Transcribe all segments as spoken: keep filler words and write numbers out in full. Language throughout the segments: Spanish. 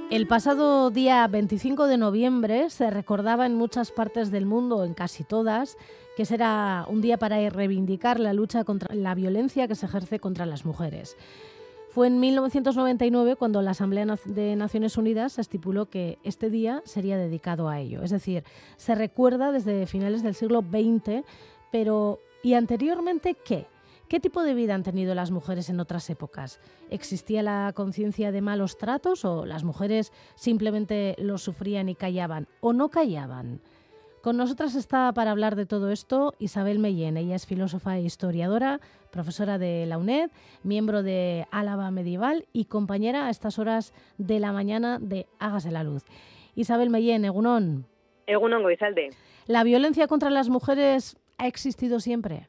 El pasado día veinticinco de noviembre se recordaba en muchas partes del mundo, en casi todas, que será un día para reivindicar la lucha contra la violencia que se ejerce contra las mujeres. Fue en mil novecientos noventa y nueve cuando la Asamblea de Naciones Unidas estipuló que este día sería dedicado a ello. Es decir, se recuerda desde finales del siglo veinte, pero ¿y anteriormente qué? ¿Qué tipo de vida han tenido las mujeres en otras épocas? ¿Existía la conciencia de malos tratos o las mujeres simplemente los sufrían y callaban o no callaban? Con nosotras está para hablar de todo esto Isabel Mellén. Ella es filósofa e historiadora, profesora de la UNED, miembro de Álava Medieval y compañera a estas horas de la mañana de Hágase la Luz. Isabel Mellén, egunon. Egunon, Goizalde. ¿La violencia contra las mujeres ha existido siempre?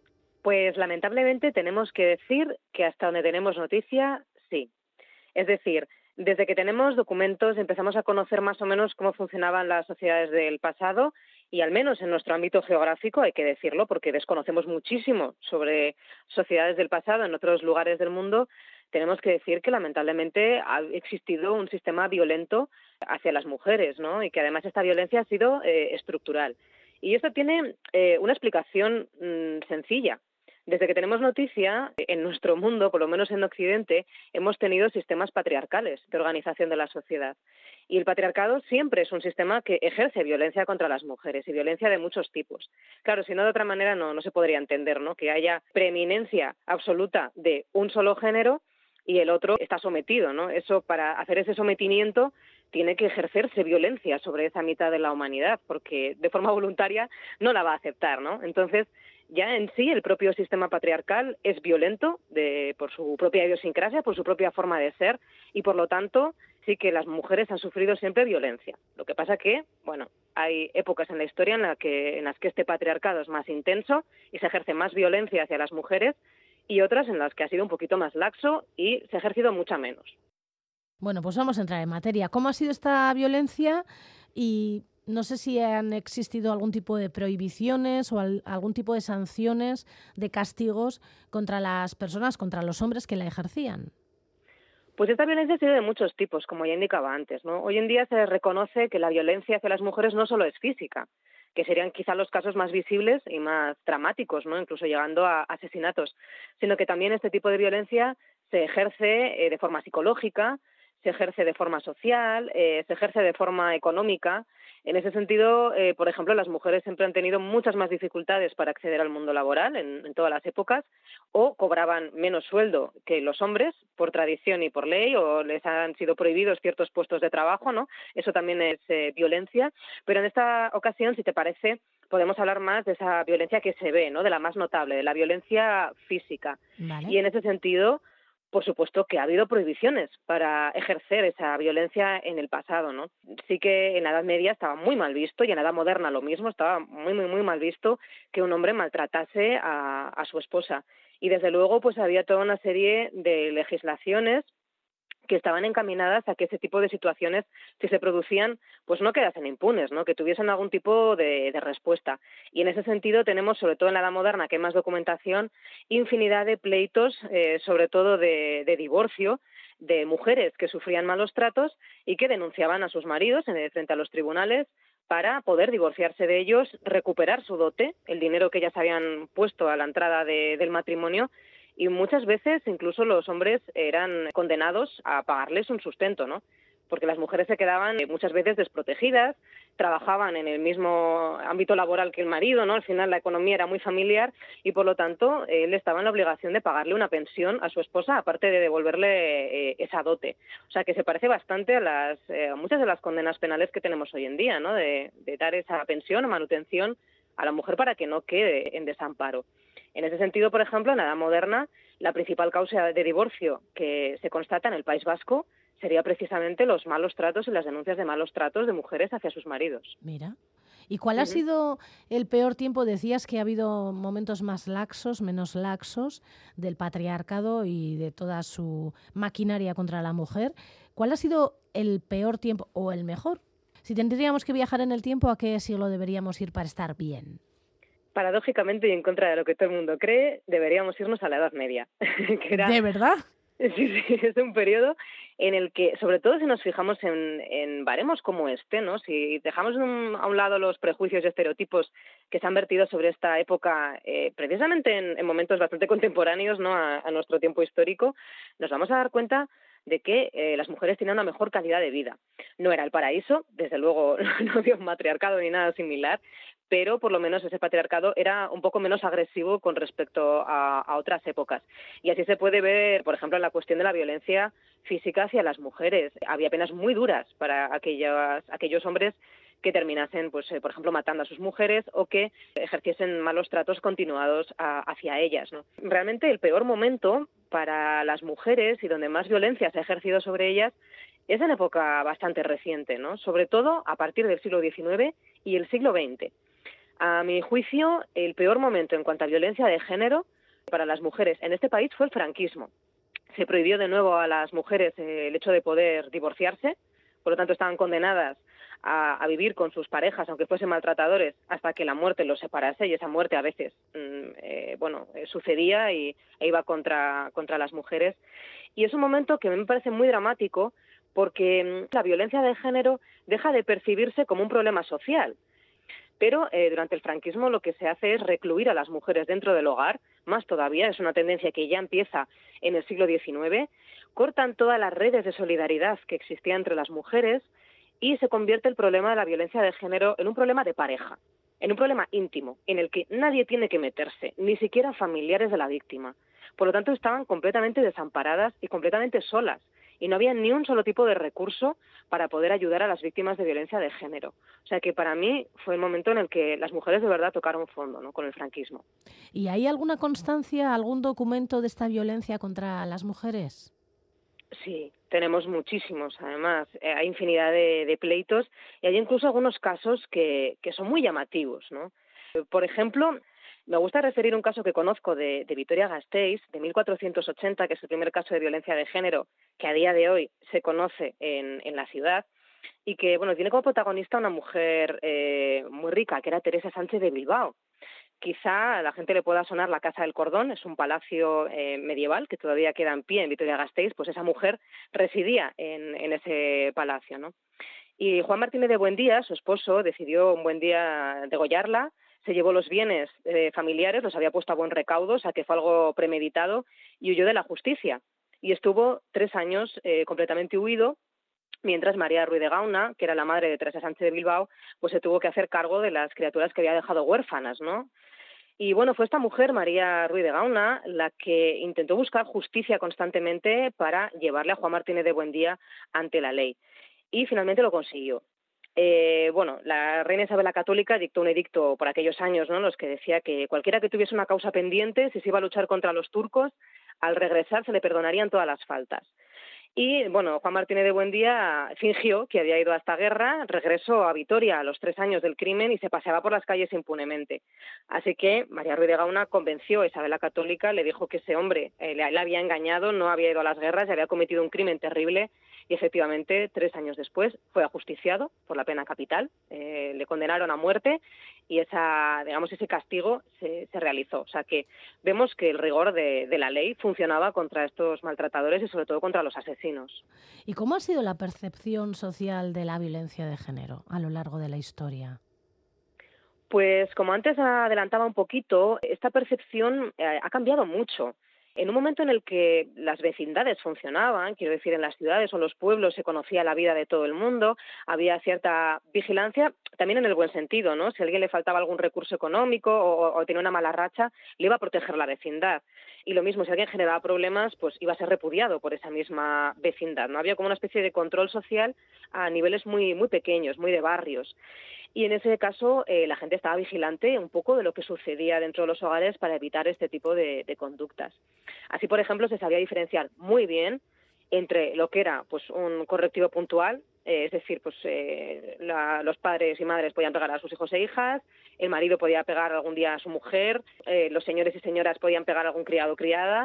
Pues lamentablemente tenemos que decir que hasta donde tenemos noticia, sí. Es decir, desde que tenemos documentos empezamos a conocer más o menos cómo funcionaban las sociedades del pasado y al menos en nuestro ámbito geográfico, hay que decirlo, porque desconocemos muchísimo sobre sociedades del pasado en otros lugares del mundo, tenemos que decir que lamentablemente ha existido un sistema violento hacia las mujeres, ¿no? Y que además esta violencia ha sido eh, estructural. Y esto tiene eh, una explicación mmm, sencilla. Desde que tenemos noticia, en nuestro mundo, por lo menos en Occidente, hemos tenido sistemas patriarcales de organización de la sociedad. Y el patriarcado siempre es un sistema que ejerce violencia contra las mujeres y violencia de muchos tipos. Claro, si no de otra manera no, no se podría entender, ¿no?, que haya preeminencia absoluta de un solo género y el otro está sometido, ¿no? Eso, para hacer ese sometimiento, tiene que ejercerse violencia sobre esa mitad de la humanidad, porque de forma voluntaria no la va a aceptar, ¿no? Entonces, ya en sí el propio sistema patriarcal es violento de, por su propia idiosincrasia, por su propia forma de ser, y por lo tanto sí que las mujeres han sufrido siempre violencia. Lo que pasa que, bueno, hay épocas en la historia en, la que, en las que este patriarcado es más intenso y se ejerce más violencia hacia las mujeres, y otras en las que ha sido un poquito más laxo y se ha ejercido mucha menos. Bueno, pues vamos a entrar en materia. ¿Cómo ha sido esta violencia? Y no sé si han existido algún tipo de prohibiciones o al, algún tipo de sanciones, de castigos contra las personas, contra los hombres que la ejercían. Pues esta violencia ha sido de muchos tipos, como ya indicaba antes, ¿no? Hoy en día se reconoce que la violencia hacia las mujeres no solo es física, que serían quizá los casos más visibles y más dramáticos, ¿no?, incluso llegando a asesinatos, sino que también este tipo de violencia se ejerce eh, de forma psicológica, se ejerce de forma social, eh, se ejerce de forma económica. En ese sentido, eh, por ejemplo, las mujeres siempre han tenido muchas más dificultades para acceder al mundo laboral en, en todas las épocas, o cobraban menos sueldo que los hombres por tradición y por ley, o les han sido prohibidos ciertos puestos de trabajo, ¿no? Eso también es eh, violencia. Pero en esta ocasión, si te parece, podemos hablar más de esa violencia que se ve, ¿no?, de la más notable, de la violencia física. Vale. Y en ese sentido, por supuesto que ha habido prohibiciones para ejercer esa violencia en el pasado, ¿no? Sí que en la Edad Media estaba muy mal visto, y en la Edad Moderna lo mismo, estaba muy, muy, muy mal visto que un hombre maltratase a, a su esposa. Y desde luego pues había toda una serie de legislaciones que estaban encaminadas a que ese tipo de situaciones, si se producían, pues no quedasen impunes, ¿no?, que tuviesen algún tipo de, de respuesta. Y en ese sentido tenemos, sobre todo en la Edad Moderna, que hay más documentación, infinidad de pleitos, eh, sobre todo de, de divorcio, de mujeres que sufrían malos tratos y que denunciaban a sus maridos en, frente a los tribunales para poder divorciarse de ellos, recuperar su dote, el dinero que ellas habían puesto a la entrada de, del matrimonio. Y muchas veces incluso los hombres eran condenados a pagarles un sustento, ¿no? Porque las mujeres se quedaban muchas veces desprotegidas, trabajaban en el mismo ámbito laboral que el marido, ¿no? Al final la economía era muy familiar y por lo tanto él estaba en la obligación de pagarle una pensión a su esposa, aparte de devolverle eh, esa dote. O sea que se parece bastante a las eh, a muchas de las condenas penales que tenemos hoy en día, ¿no? De, de dar esa pensión o manutención a la mujer para que no quede en desamparo. En ese sentido, por ejemplo, en la Edad Moderna, la principal causa de divorcio que se constata en el País Vasco sería precisamente los malos tratos y las denuncias de malos tratos de mujeres hacia sus maridos. Mira. ¿Y cuál uh-huh. ha sido el peor tiempo? Decías que ha habido momentos más laxos, menos laxos del patriarcado y de toda su maquinaria contra la mujer. ¿Cuál ha sido el peor tiempo o el mejor? Si tendríamos que viajar en el tiempo, ¿a qué siglo deberíamos ir para estar bien? Paradójicamente y en contra de lo que todo el mundo cree, deberíamos irnos a la Edad Media. que era, ¿De verdad? Sí, sí, es un periodo en el que, sobre todo si nos fijamos en, en baremos como este, ¿no? Si dejamos un- a un lado los prejuicios y estereotipos que se han vertido sobre esta época, eh, precisamente en, en momentos bastante contemporáneos, ¿no? A, a nuestro tiempo histórico, nos vamos a dar cuenta de que eh, las mujeres tienen una mejor calidad de vida. No era el paraíso, desde luego no había un matriarcado ni nada similar, pero por lo menos ese patriarcado era un poco menos agresivo con respecto a, a otras épocas. Y así se puede ver, por ejemplo, en la cuestión de la violencia física hacia las mujeres. Había penas muy duras para aquellas, aquellos hombres que terminasen, pues, eh, por ejemplo, matando a sus mujeres o que ejerciesen malos tratos continuados a, hacia ellas, ¿no? Realmente el peor momento para las mujeres y donde más violencia se ha ejercido sobre ellas es en época bastante reciente, ¿no? Sobre todo a partir del siglo diecinueve y el siglo veinte. A mi juicio, el peor momento en cuanto a violencia de género para las mujeres en este país fue el franquismo. Se prohibió de nuevo a las mujeres eh, el hecho de poder divorciarse, por lo tanto estaban condenadas a, a vivir con sus parejas, aunque fuesen maltratadores, hasta que la muerte los separase, y esa muerte a veces mm, eh, bueno, eh, sucedía y, e iba contra, contra las mujeres. Y es un momento que me parece muy dramático porque mm, la violencia de género deja de percibirse como un problema social. Pero eh, durante el franquismo lo que se hace es recluir a las mujeres dentro del hogar, más todavía, es una tendencia que ya empieza en el siglo diecinueve, cortan todas las redes de solidaridad que existían entre las mujeres y se convierte el problema de la violencia de género en un problema de pareja, en un problema íntimo, en el que nadie tiene que meterse, ni siquiera familiares de la víctima. Por lo tanto, estaban completamente desamparadas y completamente solas, y no había ni un solo tipo de recurso para poder ayudar a las víctimas de violencia de género. O sea que para mí fue el momento en el que las mujeres de verdad tocaron fondo, ¿no?, con el franquismo. ¿Y hay alguna constancia, algún documento de esta violencia contra las mujeres? Sí, tenemos muchísimos, además. Eh, hay infinidad de, de pleitos y hay incluso algunos casos que, que son muy llamativos, ¿no? Eh, Por ejemplo, me gusta referir un caso que conozco de, de Vitoria-Gasteiz, de mil cuatrocientos ochenta, que es el primer caso de violencia de género que a día de hoy se conoce en, en la ciudad, y que, bueno, tiene como protagonista una mujer eh, muy rica, que era Teresa Sánchez de Bilbao. Quizá a la gente le pueda sonar la Casa del Cordón, es un palacio eh, medieval que todavía queda en pie en Vitoria-Gasteiz, pues esa mujer residía en, en ese palacio, ¿no? Y Juan Martínez de Buendía, su esposo, decidió un buen día degollarla, se llevó los bienes eh, familiares, los había puesto a buen recaudo, o sea que fue algo premeditado, y huyó de la justicia. Y estuvo tres años eh, completamente huido, mientras María Ruiz de Gauna, que era la madre de Teresa Sánchez de Bilbao, pues se tuvo que hacer cargo de las criaturas que había dejado huérfanas, ¿no? Y bueno, fue esta mujer, María Ruiz de Gauna, la que intentó buscar justicia constantemente para llevarle a Juan Martínez de Buendía ante la ley. Y finalmente lo consiguió. Eh, bueno, la reina Isabel la Católica dictó un edicto por aquellos años, ¿no?, en los que decía que cualquiera que tuviese una causa pendiente, si se iba a luchar contra los turcos, al regresar se le perdonarían todas las faltas. Y, bueno, Juan Martínez de Buendía fingió que había ido a esta guerra, regresó a Vitoria a los tres años del crimen y se paseaba por las calles impunemente. Así que María Ruiz de Gauna convenció a Isabel la Católica, le dijo que ese hombre eh, le, le había engañado, no había ido a las guerras y había cometido un crimen terrible, y efectivamente, tres años después, fue ajusticiado por la pena capital, eh, le condenaron a muerte y esa, digamos, ese castigo se, se realizó. O sea que vemos que el rigor de, de la ley funcionaba contra estos maltratadores y sobre todo contra los asesinos. ¿Y cómo ha sido la percepción social de la violencia de género a lo largo de la historia? Pues como antes adelantaba un poquito, esta percepción eh, ha cambiado mucho. En un momento en el que las vecindades funcionaban, quiero decir, en las ciudades o en los pueblos se conocía la vida de todo el mundo, había cierta vigilancia, también en el buen sentido, ¿no? Si a alguien le faltaba algún recurso económico o, o tenía una mala racha, le iba a proteger la vecindad. Y lo mismo, si alguien generaba problemas, pues iba a ser repudiado por esa misma vecindad, ¿no? Había como una especie de control social a niveles muy, muy pequeños, muy de barrios. Y en ese caso eh, la gente estaba vigilante un poco de lo que sucedía dentro de los hogares para evitar este tipo de, de conductas. Así, por ejemplo, se sabía diferenciar muy bien entre lo que era pues un correctivo puntual, eh, es decir, pues eh, la, los padres y madres podían pegar a sus hijos e hijas, el marido podía pegar algún día a su mujer, eh, los señores y señoras podían pegar a algún criado o criada,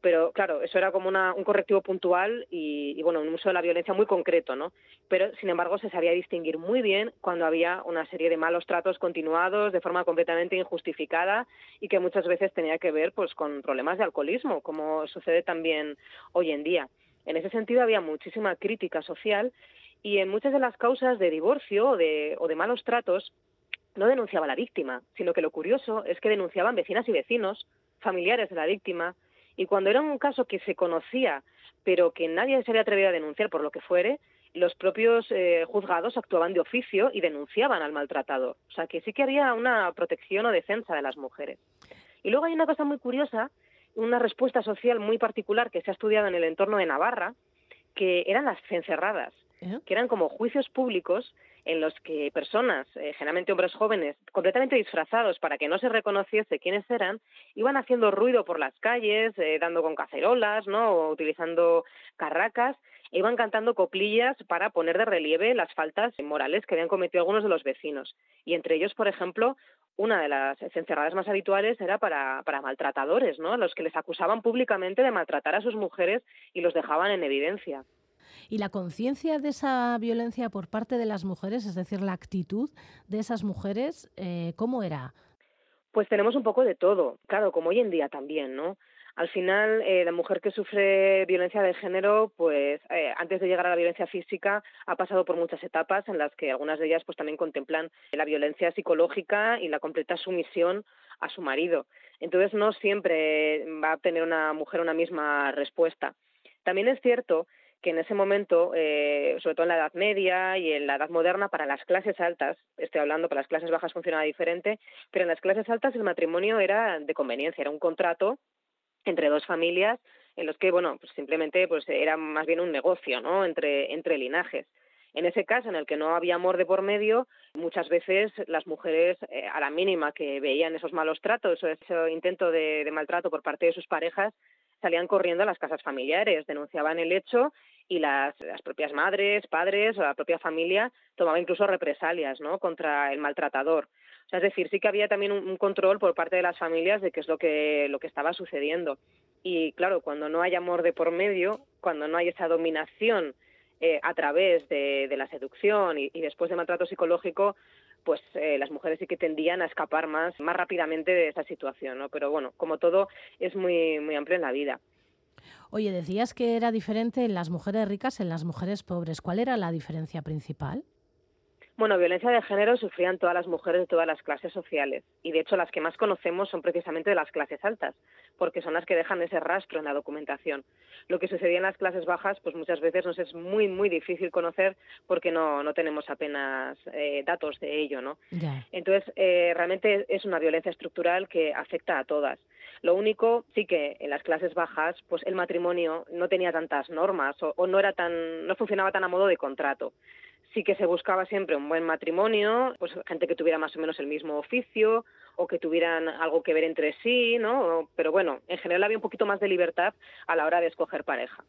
pero claro, eso era como una, un correctivo puntual y, y, bueno, un uso de la violencia muy concreto, ¿no? Pero, sin embargo, se sabía distinguir muy bien cuando había una serie de malos tratos continuados de forma completamente injustificada y que muchas veces tenía que ver pues con problemas de alcoholismo, como sucede también hoy en día. En ese sentido, había muchísima crítica social y en muchas de las causas de divorcio o de, o de malos tratos no denunciaba a la víctima, sino que lo curioso es que denunciaban vecinas y vecinos, familiares de la víctima, y cuando era un caso que se conocía, pero que nadie se había atrevido a denunciar por lo que fuere, los propios eh, juzgados actuaban de oficio y denunciaban al maltratador. O sea, que sí que había una protección o defensa de las mujeres. Y luego hay una cosa muy curiosa, una respuesta social muy particular que se ha estudiado en el entorno de Navarra, que eran las cencerradas, ¿Eh? que eran como juicios públicos en los que personas, eh, generalmente hombres jóvenes, completamente disfrazados para que no se reconociese quiénes eran, iban haciendo ruido por las calles, eh, dando con cacerolas, ¿no? O utilizando carracas, e iban cantando coplillas para poner de relieve las faltas morales que habían cometido algunos de los vecinos. Y entre ellos, por ejemplo, una de las cencerradas más habituales era para, para maltratadores, ¿no? Los que les acusaban públicamente de maltratar a sus mujeres y los dejaban en evidencia. ¿Y la conciencia de esa violencia por parte de las mujeres, es decir, la actitud de esas mujeres, eh, cómo era? Pues tenemos un poco de todo, claro, como hoy en día también, ¿no? Al final, eh, la mujer que sufre violencia de género, pues eh, antes de llegar a la violencia física, ha pasado por muchas etapas en las que algunas de ellas pues también contemplan la violencia psicológica y la completa sumisión a su marido. Entonces, no siempre va a tener una mujer una misma respuesta. También es cierto que en ese momento, eh, sobre todo en la Edad Media y en la Edad Moderna, para las clases altas, estoy hablando, para las clases bajas funcionaba diferente, pero en las clases altas el matrimonio era de conveniencia, era un contrato entre dos familias en los que, bueno, pues simplemente pues era más bien un negocio, ¿no?, entre, entre linajes. En ese caso, en el que no había amor de por medio, muchas veces las mujeres, eh, a la mínima que veían esos malos tratos o ese intento de, de maltrato por parte de sus parejas, salían corriendo a las casas familiares, denunciaban el hecho y las, las propias madres, padres o la propia familia tomaban incluso represalias, ¿no?, contra el maltratador. O sea, es decir, sí que había también un, un control por parte de las familias de qué es lo que, lo que estaba sucediendo. Y claro, cuando no hay amor de por medio, cuando no hay esa dominación eh, a través de, de la seducción y, y después de maltrato psicológico, pues eh, las mujeres sí que tendían a escapar más, más rápidamente de esa situación, ¿no? Pero bueno, como todo, es muy, muy amplio en la vida. Oye, decías que era diferente en las mujeres ricas, en las mujeres pobres. ¿Cuál era la diferencia principal? Bueno, violencia de género sufrían todas las mujeres de todas las clases sociales y de hecho las que más conocemos son precisamente de las clases altas, porque son las que dejan ese rastro en la documentación. Lo que sucedía en las clases bajas, pues muchas veces nos es muy, muy difícil conocer porque no, no tenemos apenas eh, datos de ello, ¿no? Ya. Entonces, eh, realmente es una violencia estructural que afecta a todas. Lo único, sí que en las clases bajas, pues el matrimonio no tenía tantas normas o, o no era tan, no funcionaba tan a modo de contrato. Sí que se buscaba siempre un buen matrimonio, pues gente que tuviera más o menos el mismo oficio o que tuvieran algo que ver entre sí, ¿no? Pero bueno, en general había un poquito más de libertad a la hora de escoger pareja.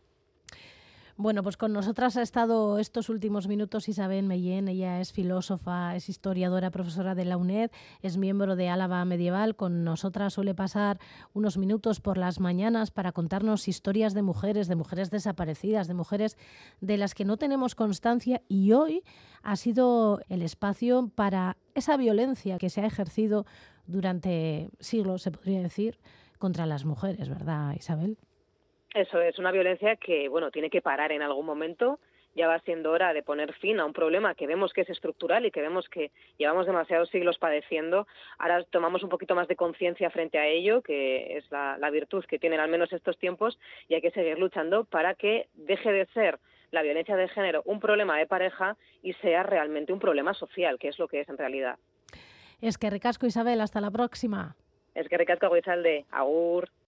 Bueno, pues con nosotras ha estado estos últimos minutos Isabel Mellén. Ella es filósofa, es historiadora, profesora de la UNED, es miembro de Álava Medieval. Con nosotras suele pasar unos minutos por las mañanas para contarnos historias de mujeres, de mujeres desaparecidas, de mujeres de las que no tenemos constancia, y hoy ha sido el espacio para esa violencia que se ha ejercido durante siglos, se podría decir, contra las mujeres, ¿verdad, Isabel? Eso es, una violencia que, bueno, tiene que parar en algún momento. Ya va siendo hora de poner fin a un problema que vemos que es estructural y que vemos que llevamos demasiados siglos padeciendo. Ahora tomamos un poquito más de conciencia frente a ello, que es la, la virtud que tienen al menos estos tiempos, y hay que seguir luchando para que deje de ser la violencia de género un problema de pareja y sea realmente un problema social, que es lo que es en realidad. Es que ricasco, Isabel, hasta la próxima. Es que ricasco, Goizalde. Agur.